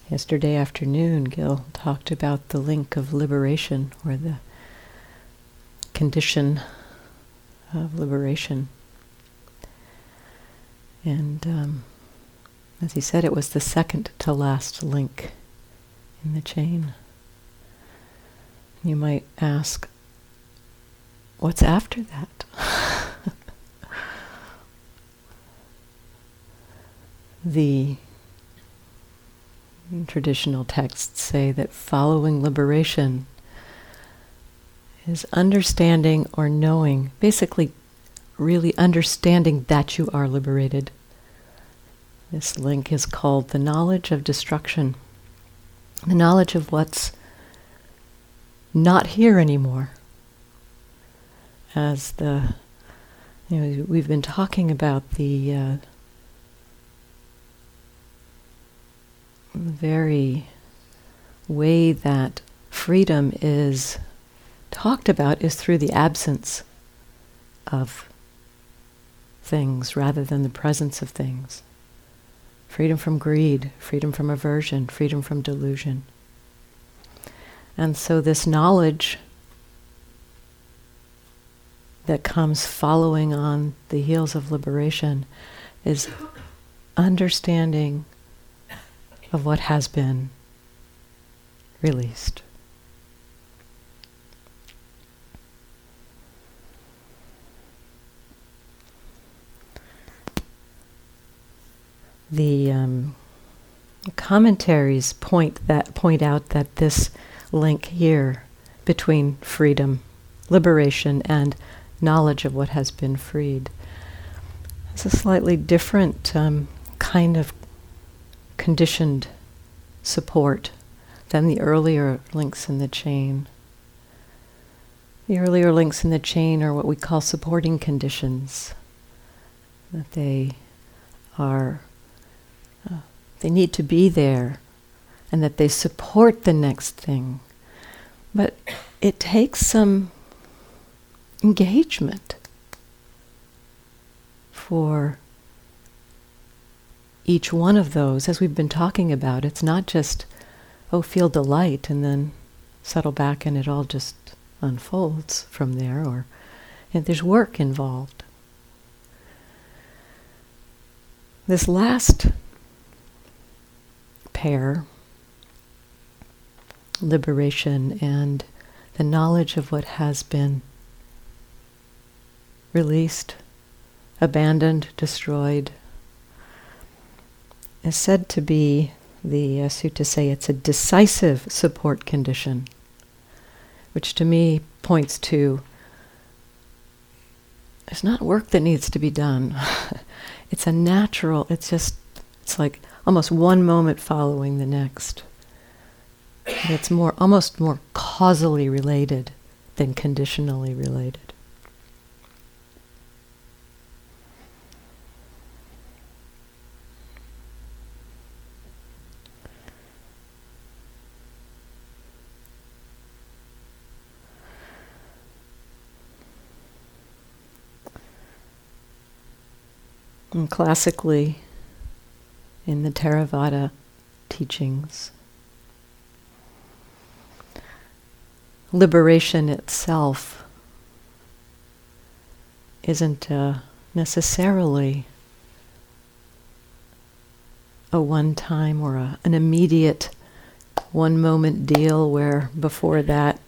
Yesterday afternoon, Gil talked about the link of liberation, or the condition of liberation. And as he said, it was the second to last link in the chain. You might ask, what's after that? The traditional texts say that following liberation is understanding or knowing, basically really understanding that you are liberated. This link is called the knowledge of destruction, the knowledge of what's not here anymore. As we've been talking about the very way that freedom is talked about is through the absence of things rather than the presence of things. Freedom from greed, freedom from aversion, freedom from delusion. And so this knowledge that comes following on the heels of liberation is understanding of what has been released. The commentaries point out that this link here between freedom, liberation, and knowledge of what has been freed is a slightly different kind of conditioned support than the earlier links in the chain. The earlier links in the chain are what we call supporting conditions. That they need to be there, and that they support the next thing. But it takes some engagement for each one of those, as we've been talking about. It's not just, feel delight and then settle back and it all just unfolds from there, there's work involved. This last pair, liberation and the knowledge of what has been released, abandoned, destroyed, is said to be, the sutta say, it's a decisive support condition, which to me points to there's not work that needs to be done. It's a natural, it's like almost one moment following the next. It's almost more causally related than conditionally related. And classically, in the Theravada teachings, liberation itself isn't necessarily a one-time or an immediate one-moment deal where before that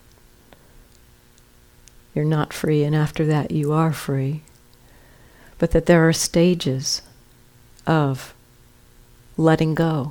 you're not free and after that you are free. But that there are stages of letting go.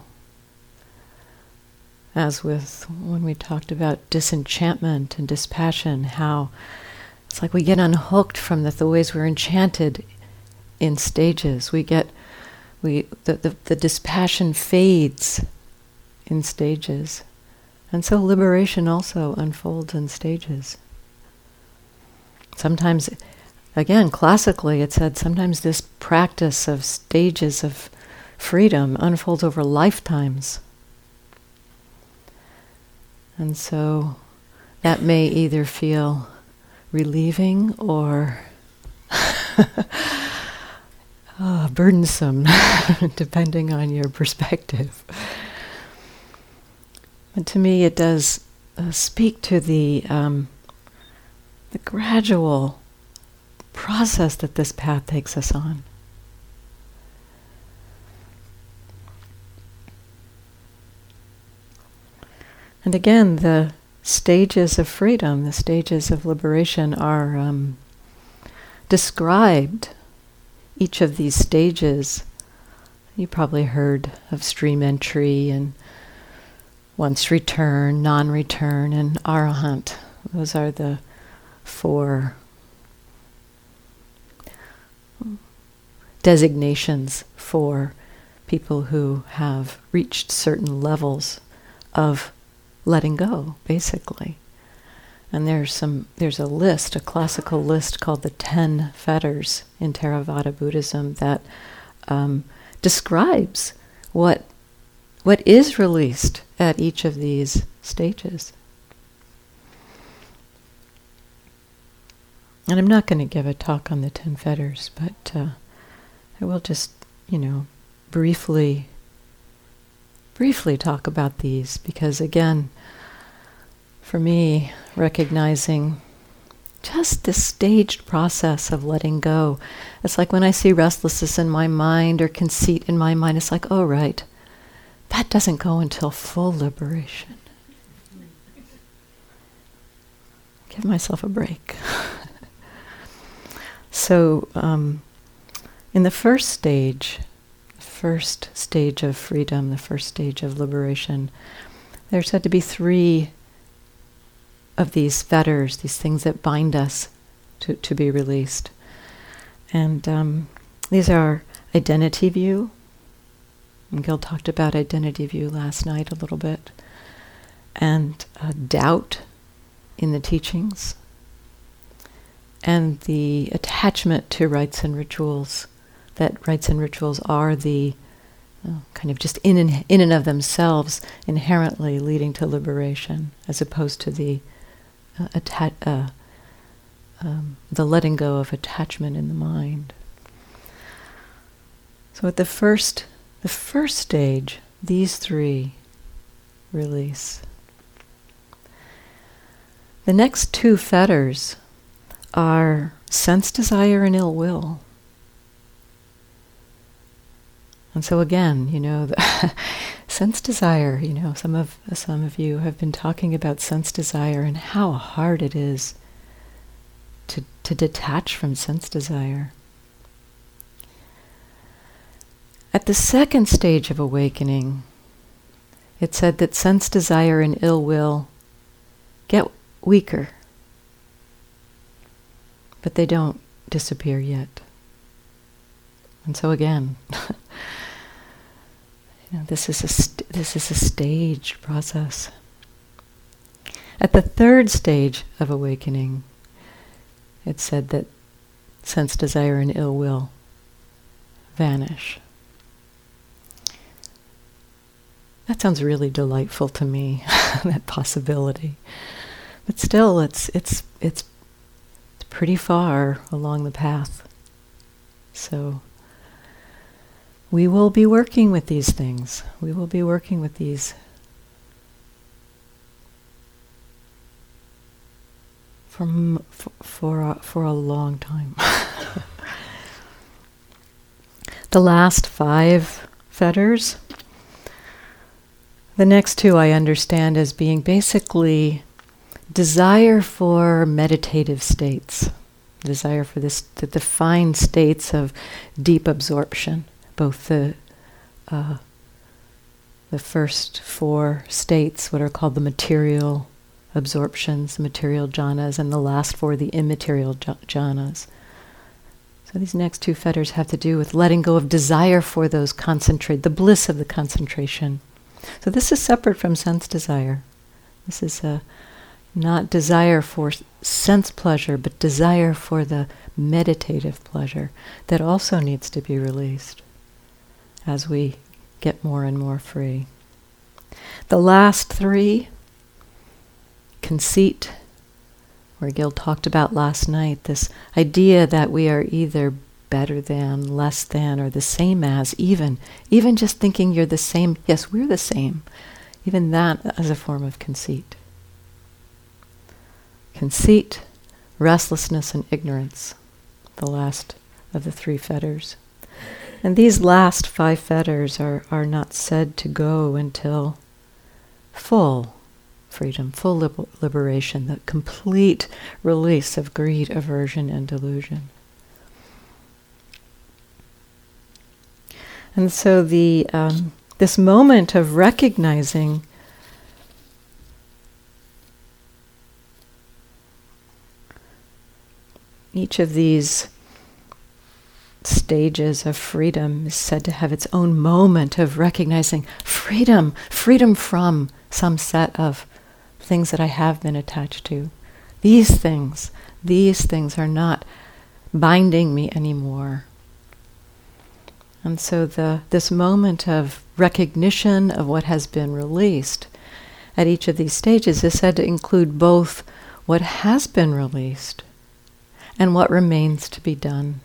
As with when we talked about disenchantment and dispassion, how it's like we get unhooked from the ways we're enchanted in stages. The dispassion fades in stages. And so liberation also unfolds in stages. Sometimes, again, classically, it said sometimes this practice of stages of freedom unfolds over lifetimes. And so that may either feel relieving or burdensome, depending on your perspective. And to me, it does speak to the gradual process that this path takes us on. And again, the stages of freedom, the stages of liberation are described. Each of these stages, you probably heard of stream entry and once return, non-return, and arahant. Those are the 4 designations for people who have reached certain levels of letting go, basically. And there's a list, a classical list called the 10 fetters in Theravada Buddhism that describes what is released at each of these stages. And I'm not going to give a talk on the 10 fetters, but I will just, briefly talk about these, because again, for me, recognizing just this staged process of letting go. It's like when I see restlessness in my mind or conceit in my mind, it's like, oh, right, that doesn't go until full liberation. Give myself a break. So, in the first stage of freedom, the first stage of liberation, there are said to be 3 of these fetters, these things that bind us to be released. And these are identity view. And Gil talked about identity view last night a little bit. And doubt in the teachings. And the attachment to rites and rituals. That rites and rituals are the kind of just in and of themselves inherently leading to liberation, as opposed to the letting go of attachment in the mind. So at the first stage, these 3 release. The next 2 fetters are sense desire and ill will. And so again, the sense desire, some of you have been talking about sense desire and how hard it is to detach from sense desire. At the second stage of awakening, it said that sense desire and ill will get weaker, but they don't disappear yet. And so again, this is a staged process. At the third stage of awakening, it said that sense desire and ill will vanish. That sounds really delightful to me, that possibility. But still, it's pretty far along the path. So we will be working with these things. We will be working with these for a long time. The last 5 fetters, the next 2 I understand as being basically desire for meditative states, desire for the defined states of deep absorption, both the first 4 states, what are called the material absorptions, the material jhanas, and the last 4, the immaterial jhanas. So these next 2 fetters have to do with letting go of desire for those the bliss of the concentration. So this is separate from sense desire. This is not desire for sense pleasure, but desire for the meditative pleasure that also needs to be released as we get more and more free. The last 3, conceit, where Gil talked about last night, this idea that we are either better than, less than, or the same as, even just thinking you're the same. Yes, we're the same. even that as a form of conceit. Conceit, restlessness, and ignorance, the last of the 3 fetters. And these last 5 fetters are not said to go until full freedom, full liberation, the complete release of greed, aversion, and delusion. And so this moment of recognizing each of these stages of freedom is said to have its own moment of recognizing freedom from some set of things that I have been attached to. These things are not binding me anymore. And so this moment of recognition of what has been released at each of these stages is said to include both what has been released and what remains to be done,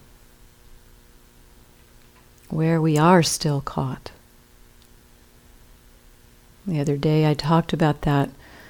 where we are still caught. The other day I talked about that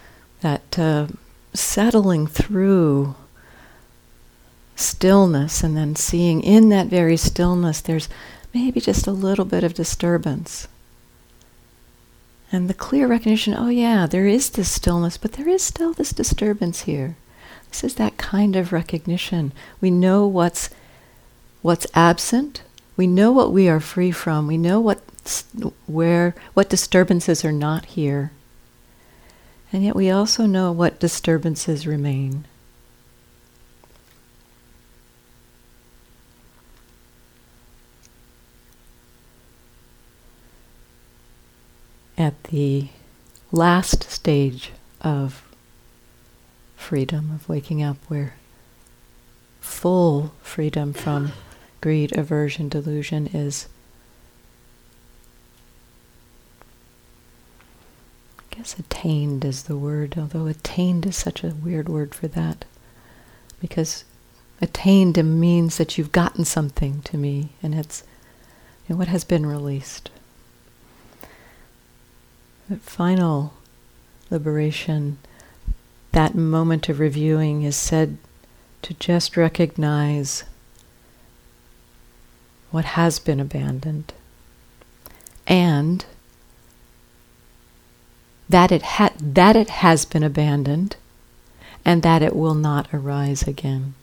settling through stillness, and then seeing in that very stillness there's maybe just a little bit of disturbance. And the clear recognition, oh yeah, there is this stillness, but there is still this disturbance here. This is that kind of recognition. We know what's absent. We know what we are free from. We know what disturbances are not here. And yet we also know what disturbances remain. At the last stage of freedom, of waking up, where full freedom from greed, aversion, delusion is, I guess attained is the word, although attained is such a weird word for that, because attained means that you've gotten something to me, and it's what has been released. The final liberation, that moment of reviewing, is said to just recognize what has been abandoned, and that it has been abandoned, and that it will not arise again.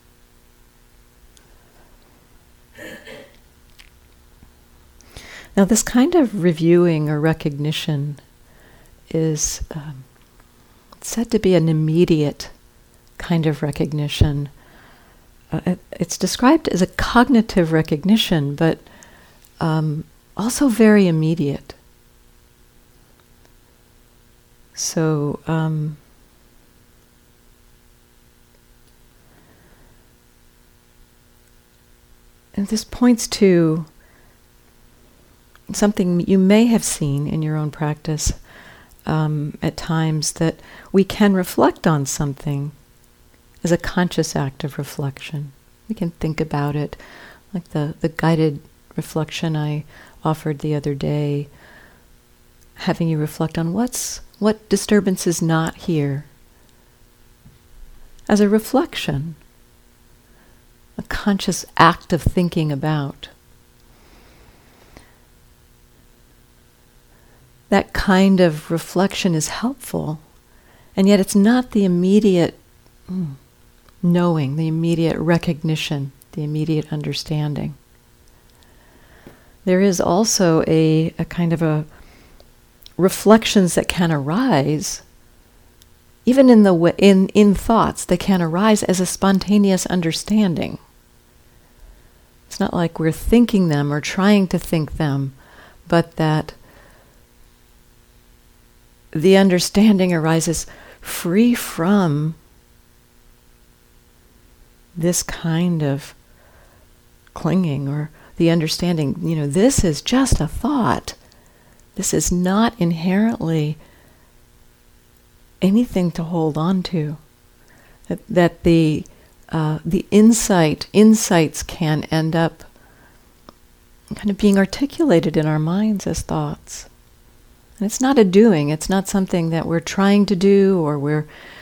Now, this kind of reviewing or recognition is said to be an immediate kind of recognition. It's described as a cognitive recognition, but also very immediate. So, and this points to something you may have seen in your own practice at times, that we can reflect on something as a conscious act of reflection. We can think about it, like the guided reflection I offered the other day, having you reflect on what disturbance is not here, as a reflection, a conscious act of thinking about. That kind of reflection is helpful, and yet it's not the immediate knowing, the immediate recognition, the immediate understanding. There is also a kind of a reflections that can arise, even in thoughts, that can arise as a spontaneous understanding. It's not like we're thinking them or trying to think them, but that the understanding arises free from this kind of clinging, or the understanding, this is just a thought. This is not inherently anything to hold on to. That the insights can end up kind of being articulated in our minds as thoughts. And it's not a doing. It's not something that we're trying to do, or we're,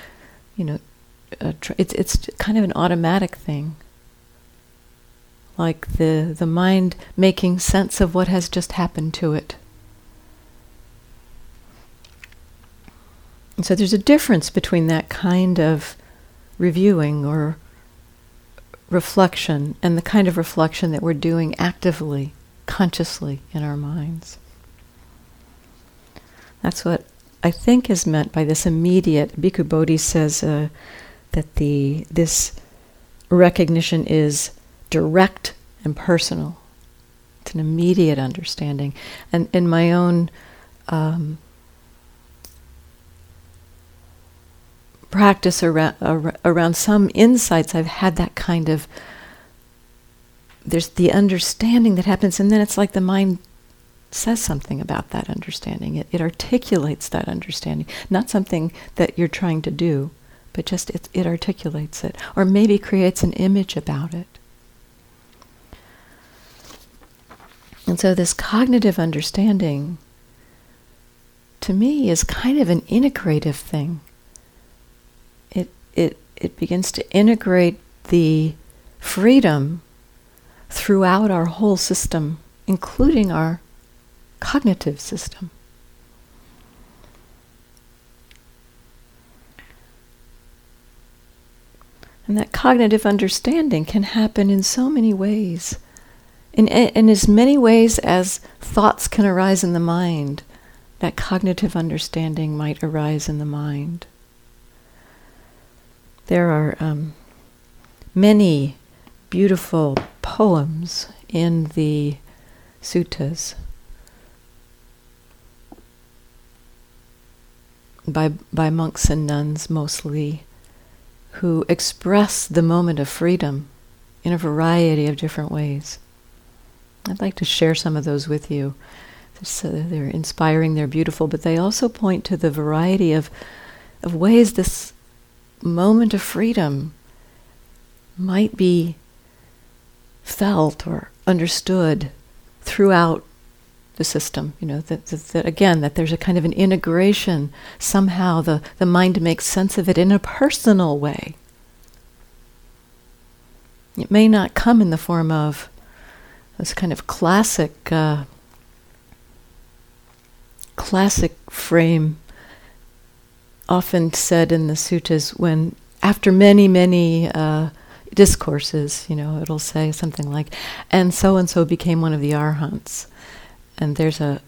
it's kind of an automatic thing. Like the mind making sense of what has just happened to it. And so there's a difference between that kind of reviewing or reflection and the kind of reflection that we're doing actively, consciously in our minds. That's what I think is meant by this immediate. Bhikkhu Bodhi says that this recognition is direct and personal. It's an immediate understanding. And in my own practice around some insights, I've had that kind of, there's the understanding that happens, and then it's like the mind says something about that understanding. It articulates that understanding. Not something that you're trying to do, but just it articulates it, or maybe creates an image about it. And so this cognitive understanding, to me, is kind of an integrative thing. It begins to integrate the freedom throughout our whole system, including our cognitive system. And that cognitive understanding can happen in so many ways. In as many ways as thoughts can arise in the mind, that cognitive understanding might arise in the mind. There are many beautiful poems in the suttas by monks and nuns mostly, who express the moment of freedom in a variety of different ways. I'd like to share some of those with you. They're inspiring, they're beautiful, but they also point to the variety of ways this moment of freedom might be felt or understood throughout the system. That again, that there's a kind of an integration. Somehow the mind makes sense of it in a personal way. It may not come in the form of this kind of classic frame often said in the suttas, when after many discourses, it'll say something like, and so became one of the arhants. And there's a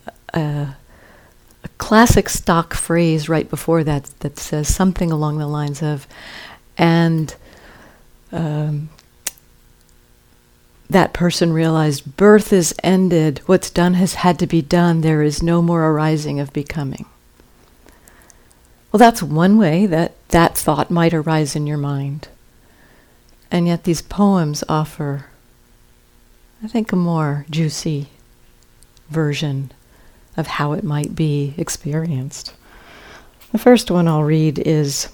classic stock phrase right before that says something along the lines of, and that person realized birth is ended, what's done has had to be done, there is no more arising of becoming. Well, that's one way that thought might arise in your mind. And yet these poems offer, I think, a more juicy version of how it might be experienced. The first one I'll read is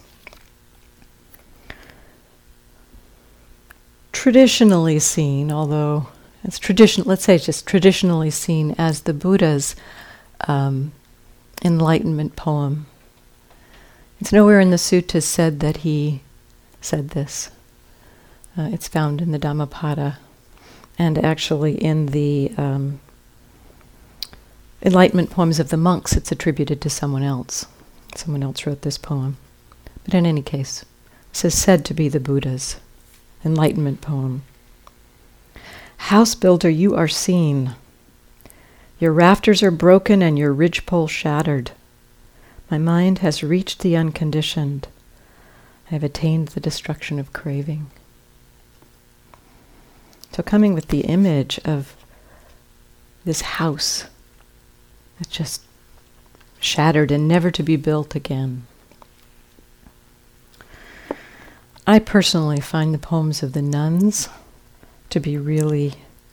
traditionally seen, although it's let's say it's just traditionally seen as the Buddha's enlightenment poem. It's nowhere in the suttas said that he said this. It's found in the Dhammapada, and actually in the enlightenment poems of the monks, it's attributed to someone else. Someone else wrote this poem. But in any case, this is said to be the Buddha's enlightenment poem. House builder, you are seen. Your rafters are broken and your ridgepole shattered. My mind has reached the unconditioned. I have attained the destruction of craving. So coming with the image of this house that's just shattered and never to be built again. I personally find the poems of the nuns to be really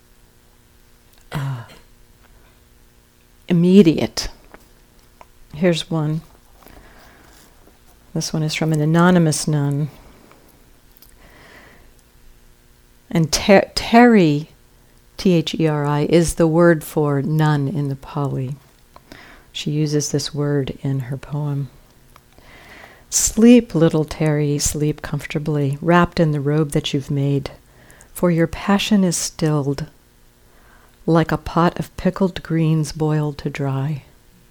immediate. Here's one. This one is from an anonymous nun. And Teri, Theri, is the word for nun in the Pali. She uses this word in her poem. Sleep, little Terry, sleep comfortably, wrapped in the robe that you've made, for your passion is stilled, like a pot of pickled greens boiled to dry.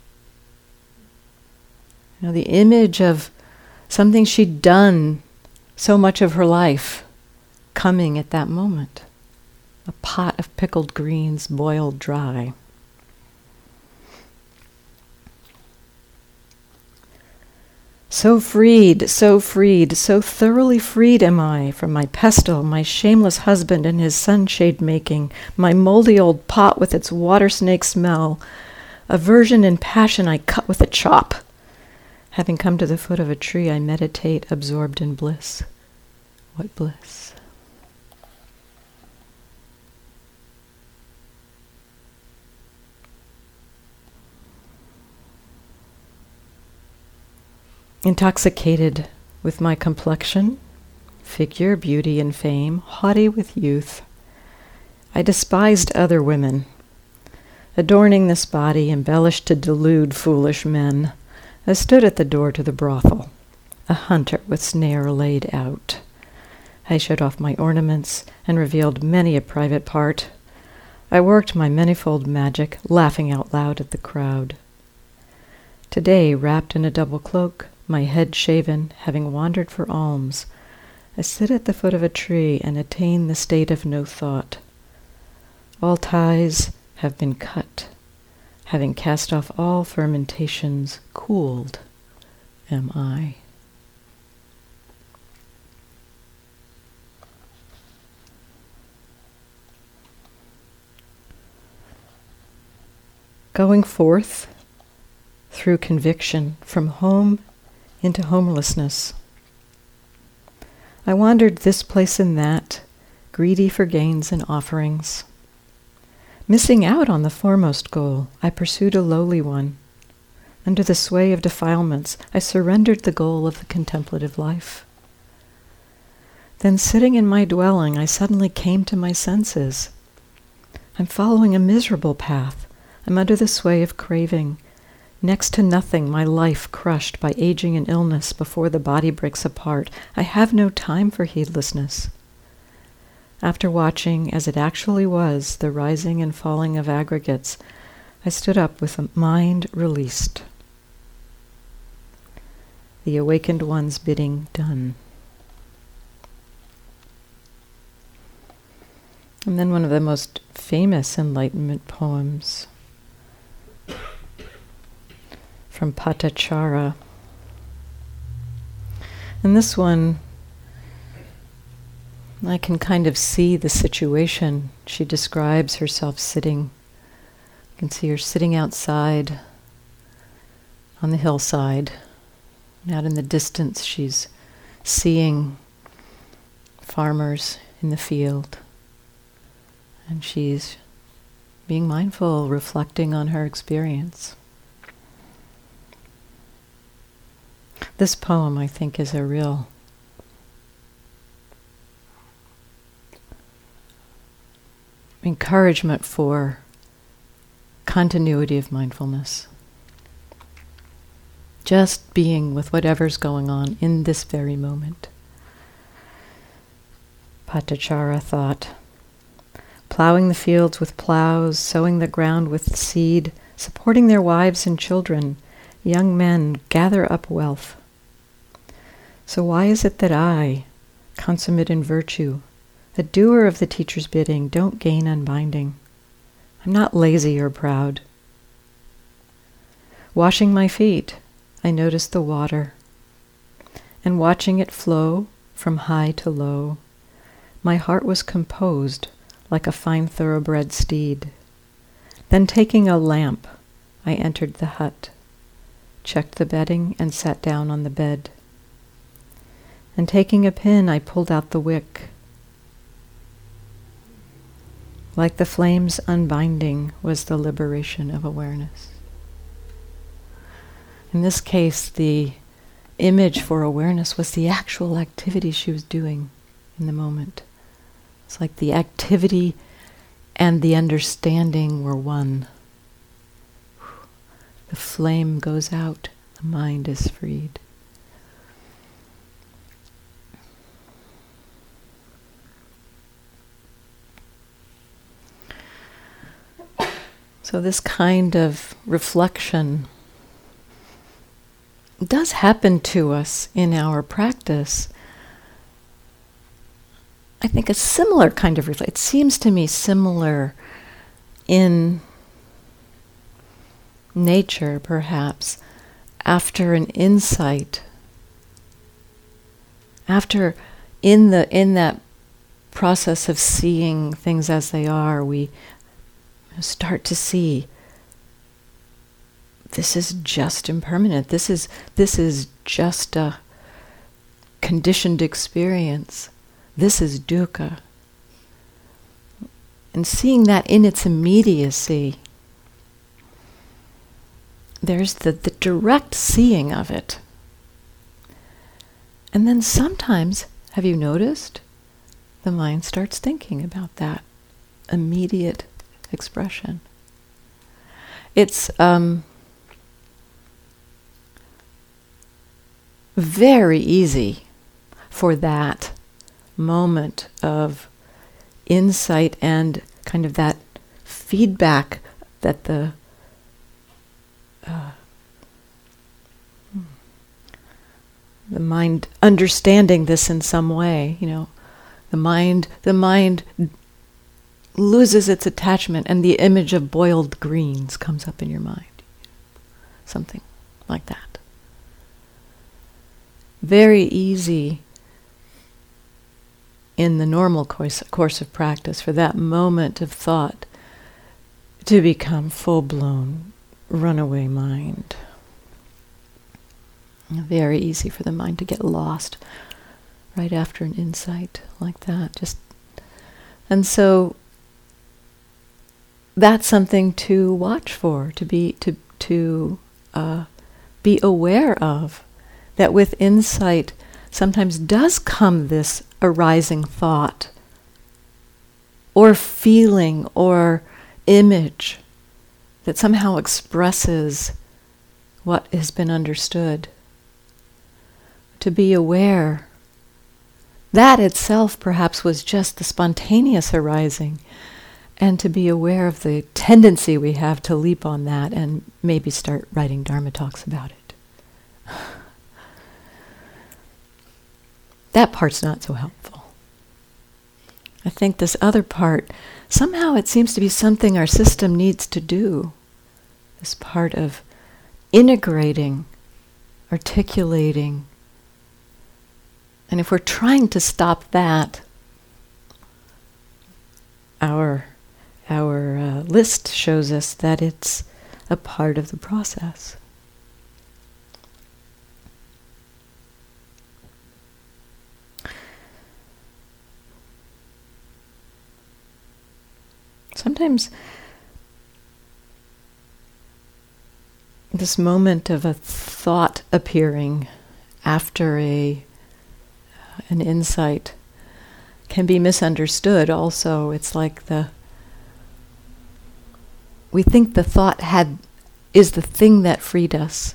You know, the image of something she'd done so much of her life coming at that moment. A pot of pickled greens boiled dry. So freed, so thoroughly freed am I from my pestle, my shameless husband and his sunshade making, my moldy old pot with its water snake smell. Aversion and passion I cut with a chop. Having come to the foot of a tree, I meditate, absorbed in bliss. What bliss? Intoxicated with my complexion, figure, beauty, and fame, haughty with youth, I despised other women, adorning this body embellished to delude foolish men. I stood at the door to the brothel, a hunter with snare laid out. I showed off my ornaments and revealed many a private part. I worked my manifold magic, laughing out loud at the crowd. Today, wrapped in a double cloak, my head shaven, having wandered for alms, I sit at the foot of a tree and attain the state of no thought. All ties have been cut, having cast off all fermentations, cooled am I. Going forth through conviction from home into homelessness. I wandered this place and that, greedy for gains and offerings. Missing out on the foremost goal, I pursued a lowly one. Under the sway of defilements, I surrendered the goal of the contemplative life. Then sitting in my dwelling, I suddenly came to my senses. I'm following a miserable path. I'm under the sway of craving. Next to nothing, my life crushed by aging and illness before the body breaks apart. I have no time for heedlessness. After watching, as it actually was, the rising and falling of aggregates, I stood up with a mind released. The awakened one's bidding done. And then one of the most famous Enlightenment poems from Patachara. And this one, I can kind of see the situation. She describes herself sitting. You can see her sitting outside on the hillside. Out in the distance, she's seeing farmers in the field. And she's being mindful, reflecting on her experience. This poem, I think, is a real encouragement for continuity of mindfulness. Just being with whatever's going on in this very moment. Patachara thought, plowing the fields with plows, sowing the ground with seed, supporting their wives and children, young men gather up wealth. So why is it that I, consummate in virtue, the doer of the teacher's bidding, don't gain unbinding? I'm not lazy or proud. Washing my feet, I notice the water, and watching it flow from high to low, my heart was composed like a fine thoroughbred steed. Then taking a lamp, I entered the hut, checked the bedding, and sat down on the bed. And taking a pin, I pulled out the wick. Like the flame's unbinding was the liberation of awareness. In this case, the image for awareness was the actual activity she was doing in the moment. It's like the activity and the understanding were one. The flame goes out, the mind is freed. So this kind of reflection does happen to us in our practice. I think a similar kind of reflection, it seems to me similar in nature, perhaps, after an insight, after in that process of seeing things as they are, we start to see this is just impermanent. This is just a conditioned experience. This is dukkha. And seeing that in its immediacy, there's the direct seeing of it. And then sometimes, have you noticed, the mind starts thinking about that immediate expression. It's very easy for that moment of insight and kind of that feedback that the mind understanding this in some way, the mind loses its attachment and the image of boiled greens comes up in your mind. Something like that. Very easy in the normal course of practice for that moment of thought to become full-blown runaway mind. Very easy for the mind to get lost right after an insight like that. And so that's something to watch for, to be aware of, that with insight sometimes does come this arising thought or feeling or image that somehow expresses what has been understood. To be aware. That itself perhaps was just the spontaneous arising, and to be aware of the tendency we have to leap on that and maybe start writing Dharma talks about it. That part's not so helpful. I think this other part, somehow it seems to be something our system needs to do. This part of integrating, articulating. And if we're trying to stop that, our list shows us that it's a part of the process. Sometimes this moment of a thought appearing after an insight can be misunderstood also. It's like we think the thought is the thing that freed us.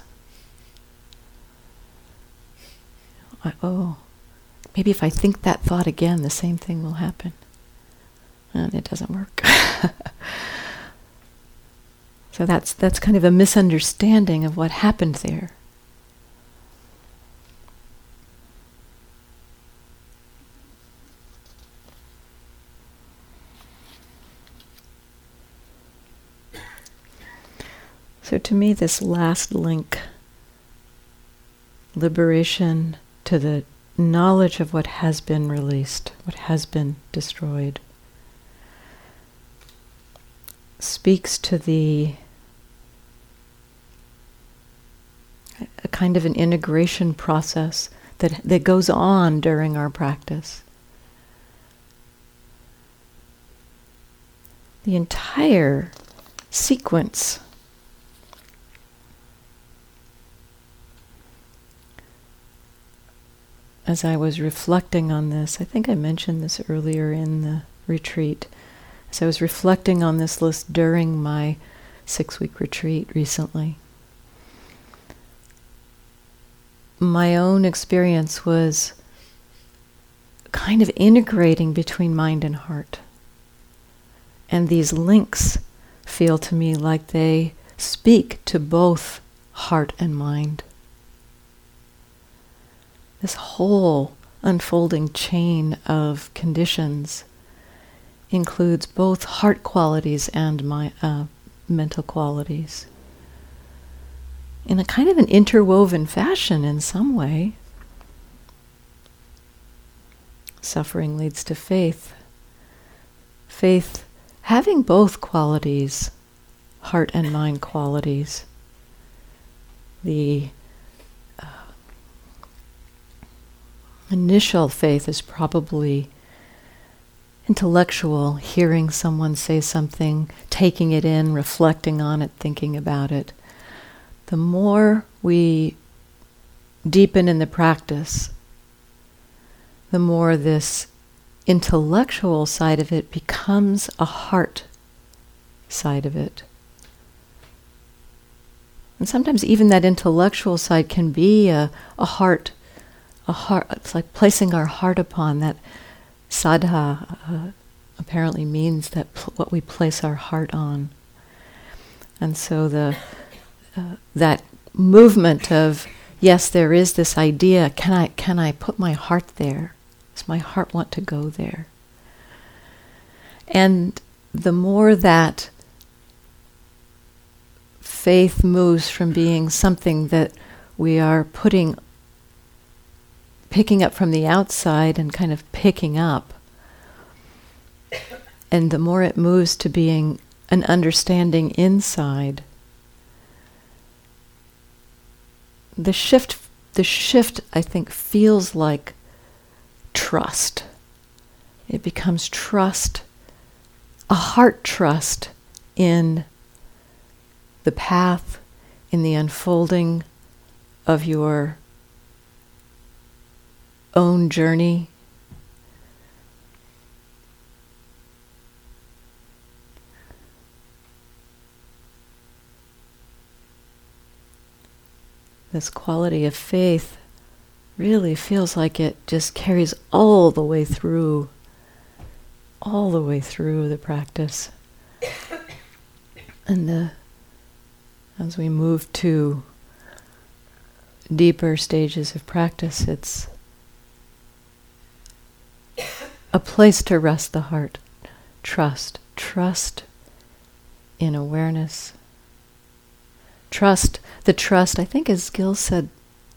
Maybe if I think that thought again, the same thing will happen. And it doesn't work. So that's kind of a misunderstanding of what happened there. So to me, this last link, liberation to the knowledge of what has been released, what has been destroyed, speaks to a kind of an integration process that goes on during our practice. The entire sequence as I was reflecting on this, I think I mentioned this earlier in the retreat, as I was reflecting on this list during my 6-week retreat recently, my own experience was kind of integrating between mind and heart. And these links feel to me like they speak to both heart and mind. This whole unfolding chain of conditions includes both heart qualities and mental qualities in a kind of an interwoven fashion in some way. Suffering leads to faith. Faith having both qualities, heart and mind qualities. The initial faith is probably intellectual, hearing someone say something, taking it in, reflecting on it, thinking about it. The more we deepen in the practice, the more this intellectual side of it becomes a heart side of it. And sometimes even that intellectual side can be a heart. It's like placing our heart upon that. Saddha apparently means that what we place our heart on. And so that movement of, yes, there is this idea, can I put my heart there? Does my heart want to go there? And the more that faith moves from being something that we are picking up from the outside and kind of picking up, and the more it moves to being an understanding inside, the shift I think feels like trust. It becomes trust, a heart trust in the path, in the unfolding of your own journey. This quality of faith really feels like it just carries all the way through the practice. And as we move to deeper stages of practice, it's a place to rest the heart. Trust in awareness. The trust, I think as Gil said,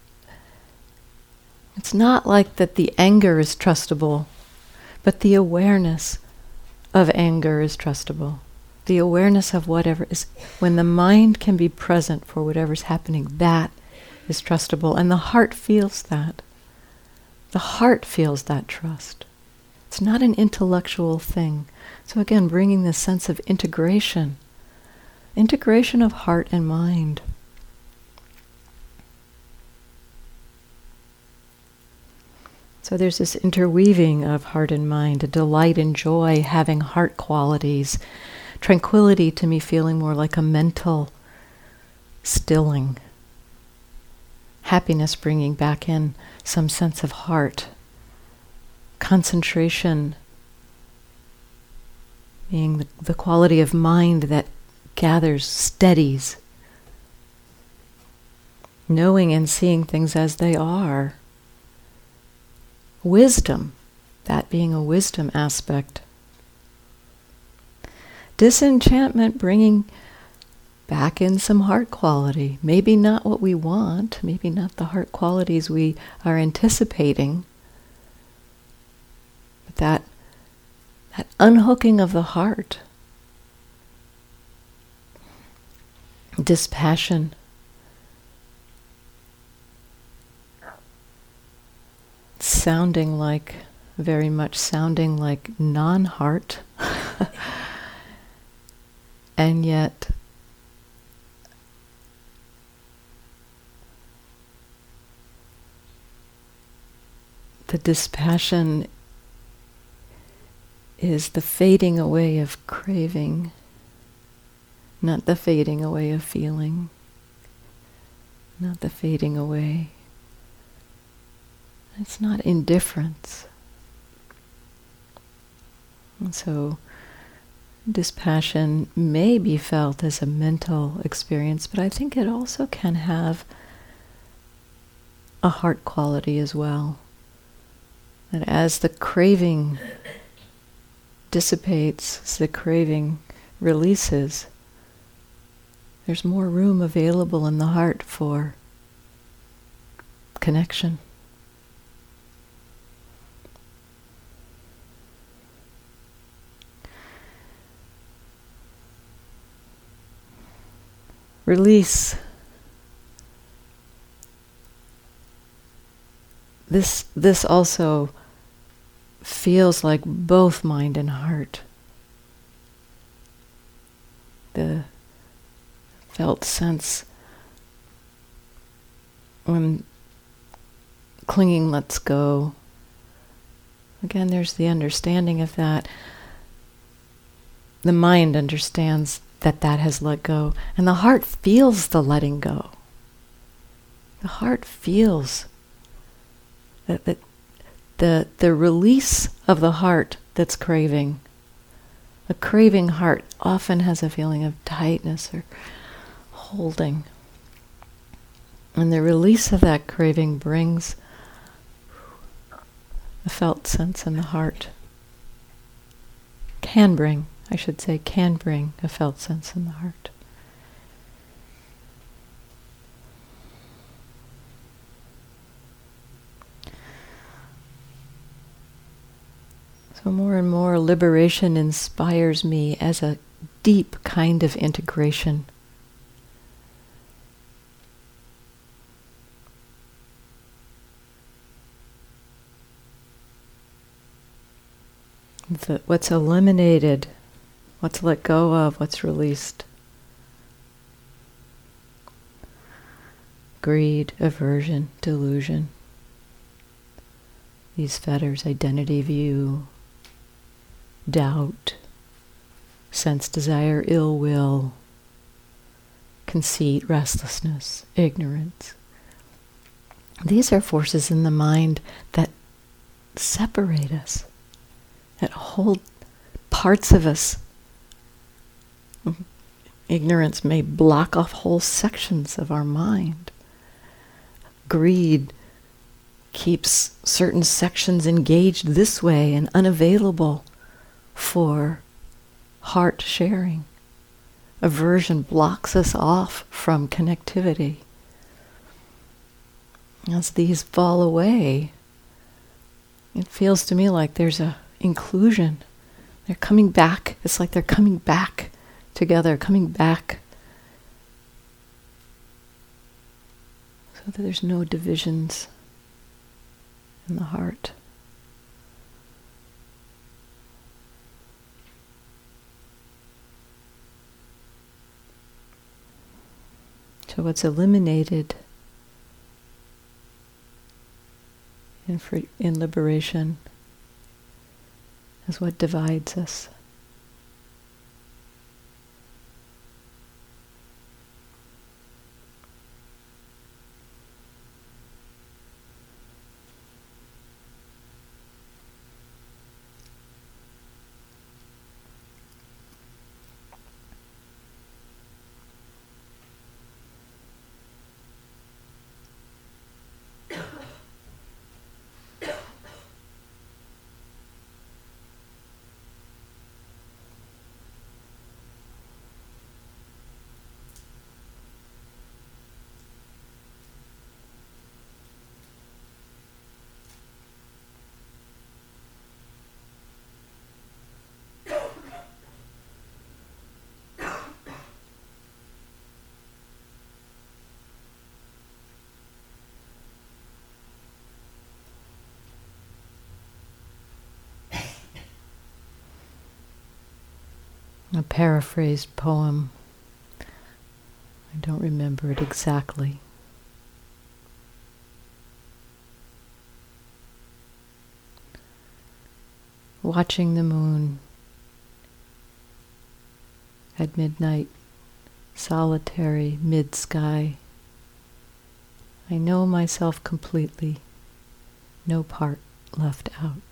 it's not like that the anger is trustable, but the awareness of anger is trustable. The awareness of whatever is, when the mind can be present for whatever's happening, that is trustable. And the heart feels that. The heart feels that trust. It's not an intellectual thing. So again, bringing this sense of integration of heart and mind. So there's this interweaving of heart and mind, a delight and joy having heart qualities, tranquility to me feeling more like a mental stilling, happiness bringing back in some sense of heart, concentration being the quality of mind that gathers, steadies, knowing and seeing things as they are. Wisdom, that being a wisdom aspect. Disenchantment bringing back in some heart quality. Maybe not what we want, maybe not the heart qualities we are anticipating, but that unhooking of the heart. Dispassion. Very much sounding like non-heart, and yet the dispassion is the fading away of craving, not the fading away of feeling, not the fading away It's not indifference. And so dispassion may be felt as a mental experience, but I think it also can have a heart quality as well. That as the craving dissipates, as the craving releases, there's more room available in the heart for connection. Release. This also feels like both mind and heart. The felt sense when clinging lets go. Again, there's the understanding of that. The mind understands that has let go, and the heart feels the letting go. The heart feels that the release of the heart that's craving. A craving heart often has a feeling of tightness or holding. And the release of that craving brings a felt sense in the heart. Can bring a felt sense in the heart. So more and more liberation inspires me as a deep kind of integration. What's eliminated, what's let go of, what's released. Greed, aversion, delusion. These fetters, identity view, doubt, sense desire, ill will, conceit, restlessness, ignorance. These are forces in the mind that separate us, that hold parts of us. Ignorance may block off whole sections of our mind. Greed keeps certain sections engaged this way and unavailable for heart sharing. Aversion blocks us off from connectivity. As these fall away, it feels to me like there's a inclusion. They're coming back. It's like they're coming back together, coming back, so that there's no divisions in the heart. So what's eliminated in liberation is what divides us. A paraphrased poem. I don't remember it exactly. Watching the moon at midnight, solitary mid-sky, I know myself completely, no part left out.